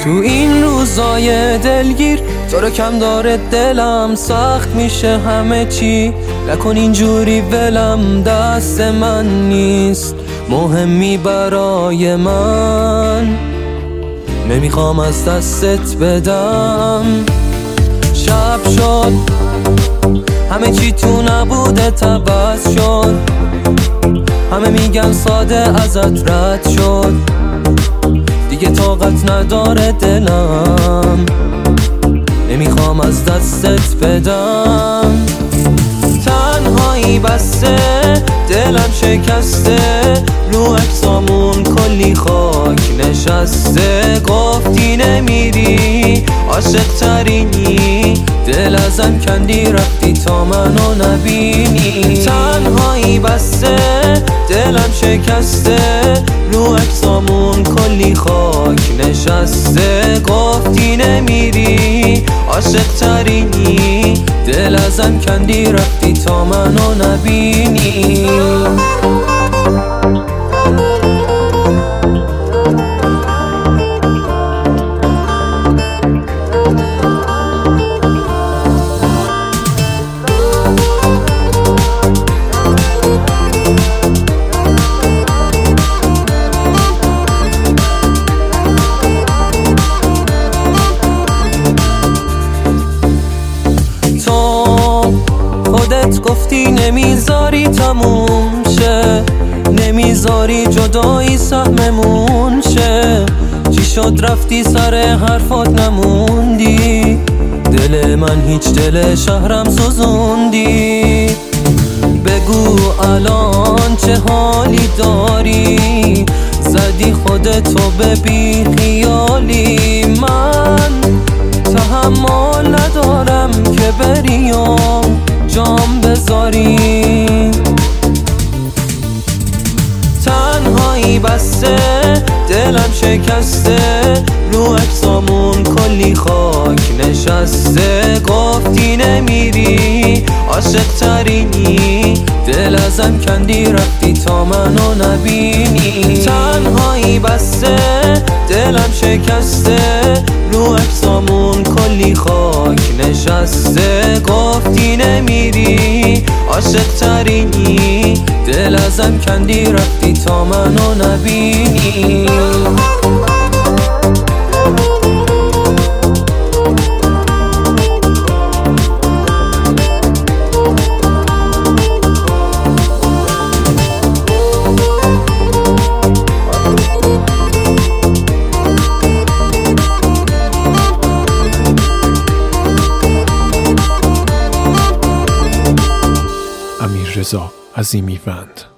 تو این روزای دلگیر تو رو کم داره دلم، سخت میشه همه چی، نکن اینجوری ولم، دست من نیست مهمی برای من، نمیخوام از دستت بدم. شب شد همه چی تو نبوده عوض شد، همه میگن ساده ازت رد شد، دیگه طاقت نداره دلم، نمیخوام از دستت بدم. تنهایی بسته دلم شکسته، رو عکسامون کلی خاک نشسته، گفتی نمیری عاشق ترینی، دل ازم کندی رفتی تا منو نبینی. تنهایی بسته دلم شکسته، رو عکسامون کلی خاک نشسته، گفتی نمیری عاشق ترینی، دل ازم کندی رفتی تا منو نبینی. گفتی نمیذاری تموم شه، نمیذاری جدایی سهممون شه، چی شد رفتی سر حرفات نموندی، دل من هیچ دل شهرم سوزوندی. بگو الان چه حالی داری، زدی خودتو به بی خیالی، من تحمل ندارم که بری و جام بذاری. تنهایی بسته دلم شکسته، رو عکسامون کلی خاک نشسته، گفتی نمیری عاشق ترینی، دل ازم کندی رفتی تا منو نبینی. تنهایی بسته دلم شکسته، رو عکسامون کلی خاک نشسته، گفتی نمیری عاشق ترینی، دل ازم کندی رفتی تا منو نبینی. امیررضا عظیمی‌وند.